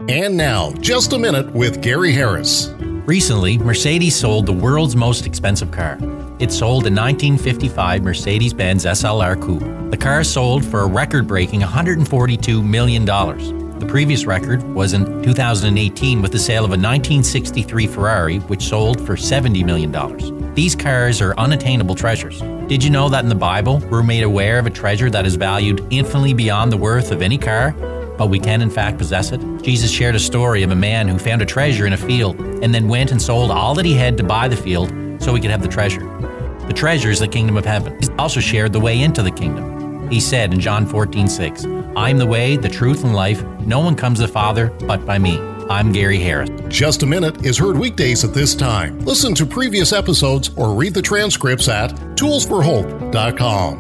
And now, Just a Minute with Gary Harris. Recently, Mercedes sold the world's most expensive car. It sold a 1955 Mercedes-Benz SLR Coupe. The car sold for a record-breaking $142 million. The previous record was in 2018 with the sale of a 1963 Ferrari, which sold for $70 million. These cars are unattainable treasures. Did you know that in the Bible, we're made aware of a treasure that is valued infinitely beyond the worth of any car, but we can in fact possess it? Jesus shared a story of a man who found a treasure in a field and then went and sold all that he had to buy the field so he could have the treasure. The treasure is the kingdom of heaven. He also shared the way into the kingdom. He said in John 14:6, "I am the way, the truth, and life. No one comes to the Father but by me." I'm Gary Harris. Just a Minute is heard weekdays at this time. Listen to previous episodes or read the transcripts at toolsforhope.com.